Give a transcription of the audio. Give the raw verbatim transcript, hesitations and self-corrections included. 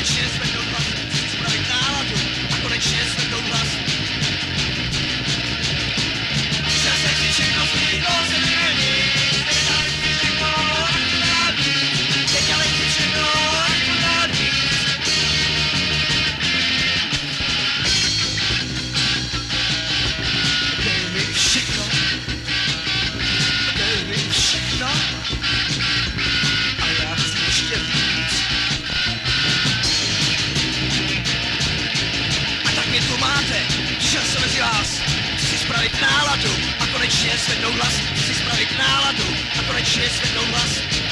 konečně zvednout hlas, chci spravit náladu a konečně zvednout hlas. Chtěl jsem si všechno změnit, to se není, nedali si všechno, akorát víc, věděli si všechno, akorát víc. Dej mi všechno, dej mi všechno, a já chci ještě víc. A tak mě tu máte, přišel jsem mezi vás, chci spravit náladu a konečně zvednout hlas, chci spravit náladu a konečně zvednout hlas.